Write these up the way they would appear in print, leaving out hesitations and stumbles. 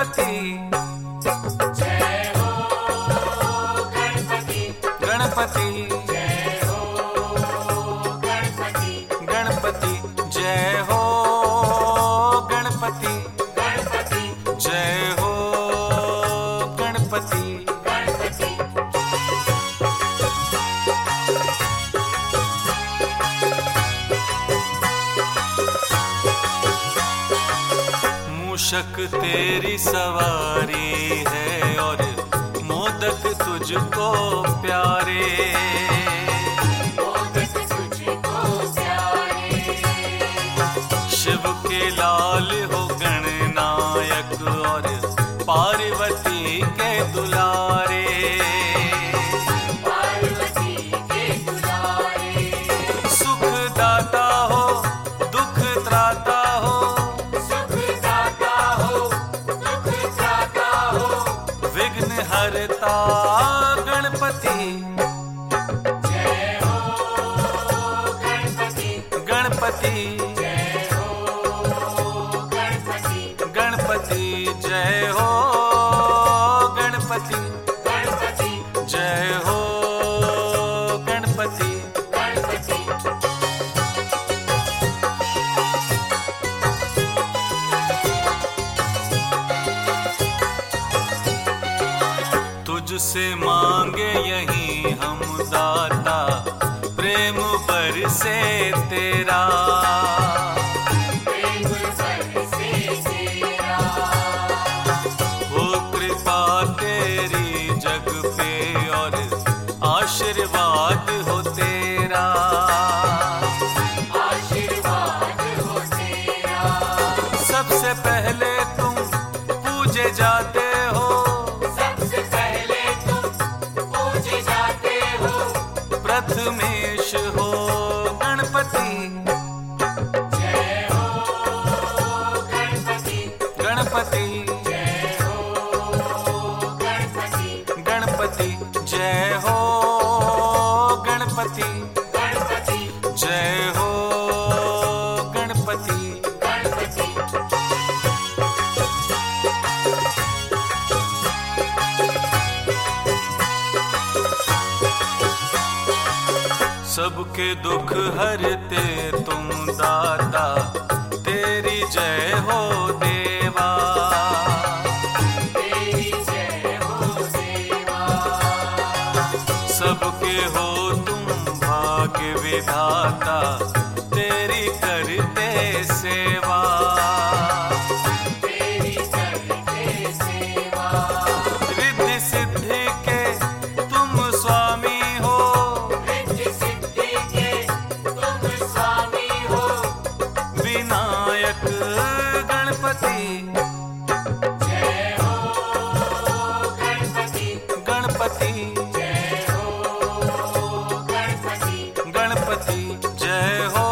गणपति जय हो गणपति गणपति जय हो गणपति गणपति जय हो गणपति गणपति जय हो गणपति गणपति मूषक तेरी सवारी है और मोदक तुझको प्यारे। मोदक तुझको प्यारे शिव के लाल हो गणनायक और पार्वती के दुलारे। पार्वती के दुलारे सुख दाता हो दुख त्राता हो सुख दाता हो दुख त्राता हो विघ्न हरता गणपति जय हो गणपति गणपति जय हो गणपति गणपति जय हो गणपति गणपति जय हो गणपति गणपति तुझसे मांगे यही हम दाता प्रेम बरसे तेरा। प्रेम बरसे तेरा हो कृपा तेरी जग पे और आशीर्वाद हो तेरा। आशीर्वाद हो तेरा सबसे पहले तुम पूजे जाते हो सबसे पहले तुम पूजे जाते हो प्रथमेश हो गणपति जय हो गणपति गणपति जय हो गणपति गणपति जय हो गणपति गणपति जय हो गणपति गणपति सबके दुख हरते तुम दाता तेरी जय हो देवा। तेरी जय हो देवा सबके हो तुम भाग्य विधाता तेरी करते सेवा। तेरी करते सेवा रिद्धि सिद्धि के तुम स्वामी हो रिद्धि सिद्धि के तुम स्वामी हो विनायक गणपति जय हो गणपति गणपति जय हो गणपति गणपति जय हो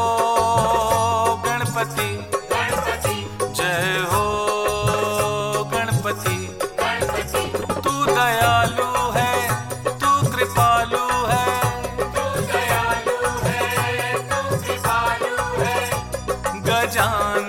गणपति गणपति जय हो गणपति गणपति तू दयालु है तू कृपालु है तू दयालु है तू कृपालु है गजानन